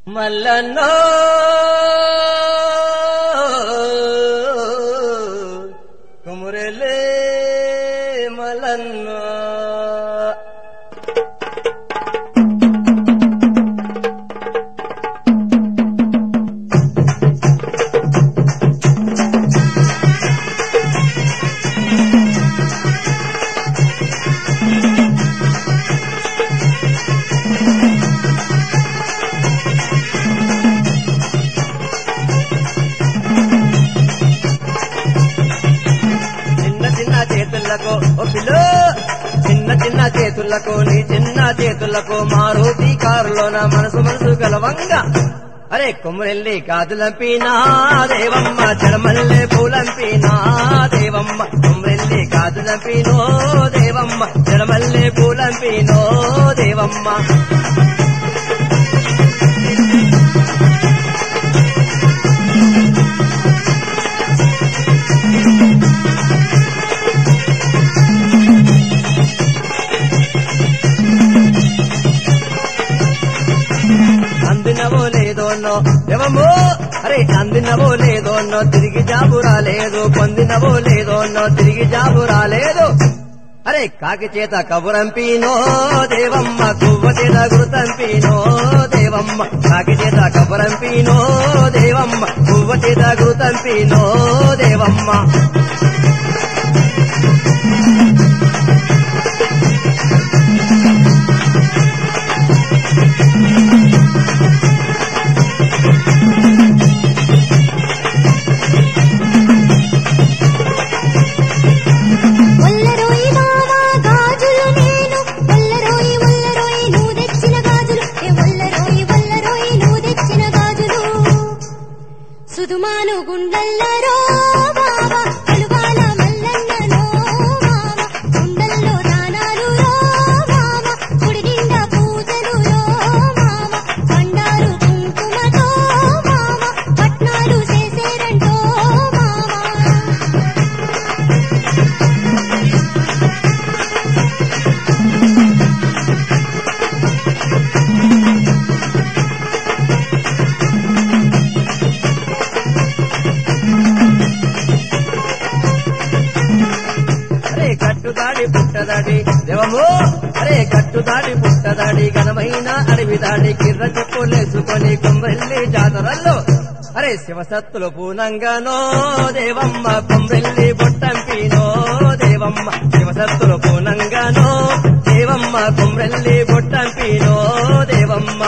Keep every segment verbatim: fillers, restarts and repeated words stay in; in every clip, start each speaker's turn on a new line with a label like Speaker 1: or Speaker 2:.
Speaker 1: మల్లన్నో కుమురెలే మల్లన్నో ఓ పిల్లో చిన్న చిన్న చేతులకు నీ చిన్న చేతులకు మారుతి కారులోన మనసు మనసు గలవంగా అరే కొమ్మురెల్లి కాదులంపినా దేవమ్మ చెడమల్లె పూలంపినా దేవమ్మ కొమ్మురెల్లి కాదులంపినో దేవమ్మ చెడమల్లె పూలంపినో దేవమ్మ అందినవో లేదోన్నో దేవమ్మో అరే అందినవో లేదోన్నో తిరిగి జాబు రాలేదు పొందినవో లేదోన్నో తిరిగి జాబు రాలేదు అరే కాకి చేత కబురంపినో దేవమ్మ కువ్వ చేత గురుతంపినో దేవమ్మ కాకి చేత కబురంపినో దేవమ్మ కువ్వ చేత గురుతంపినో దేవమ్మ
Speaker 2: సుదుమాను గుండెల్లరో బాబా కలువాల మల్లన్ననో మామ గుండెల్లో దానాలు రో మామ గుడి నిండా పూజలు రో మామ బండారు కుంకుమతో మామ పట్నాలు చేసేరంటో మామ
Speaker 1: కట్టుదాడి పుట్టదాడి దేవమో అరే కట్టుదాడి పుట్టదాడి ఘనమైన అడవి దాడి కిర్ర చెప్పులేసుకొని కొమ్రెల్లి జాతరల్లో అరే శివసత్తులు పూనంగానో దేవమ్మ కొమ్రెల్లి బొట్టంపినో దేవమ్మ శివసత్తులు పూనంగానో దేవమ్మ కొమ్రెల్లి బొట్టంపినో దేవమ్మ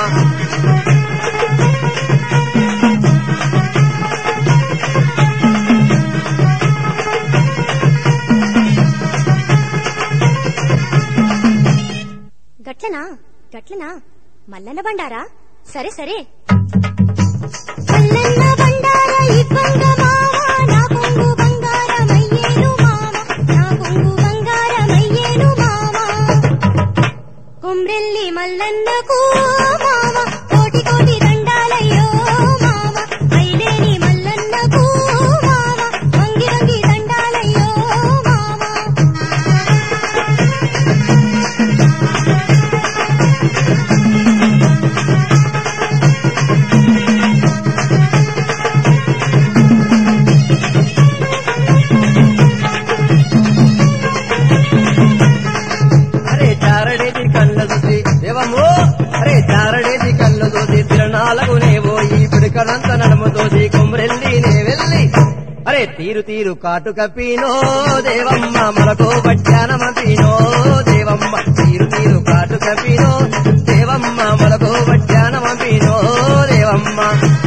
Speaker 2: గట్లనా గట్లనా మల్లన్న బండారా సరే సరే మల్లన్న బండార ఇవ్వంగ మామ నా కొంగు బంగారమయ్యేను మామ నా కొంగు బంగారమయ్యేను మామ కొమ్రెల్లి మల్లన్నకు మామ కోటి కోటి దండాలయ్యో మామ ఐలేని మల్లన్నకు మామ వంగి వంగి దండాలయ్యో మామ
Speaker 1: అరే చారడేది కళ్ళ చూసి దేవమ్మో అరే చారడేది కళ్ళ చూసి తిరణాలకునే పోయి పిడికడంత నడుము తోసి కొమ్రెల్లి నే వెళ్ళి అరే తీరు తీరు కాటు కప్పినో దేవమ్మ మనకో బడ్డానమపినో దేవమ్మ తీరు తీరు కాటు కప్పినో దేవమ్మ మనకో బడ్డానమపినో దేవమ్మ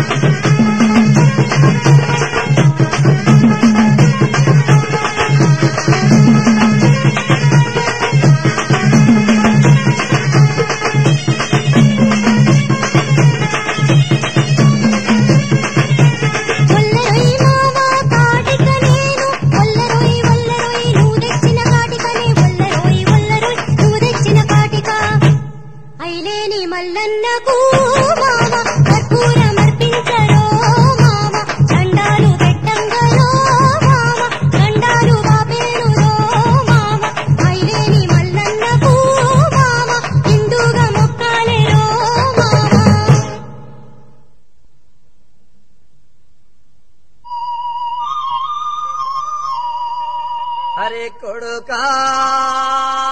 Speaker 2: మల్లన్నకు మామ కర్పూరమర్పించరో మామ దండాలు పెట్టంగరో మామ దండాలు బాపేరురో మామ ఐలేని మల్లన్నకు మామ హిందూగా మొక్కాలేరో మామ
Speaker 1: అరే కొడుకా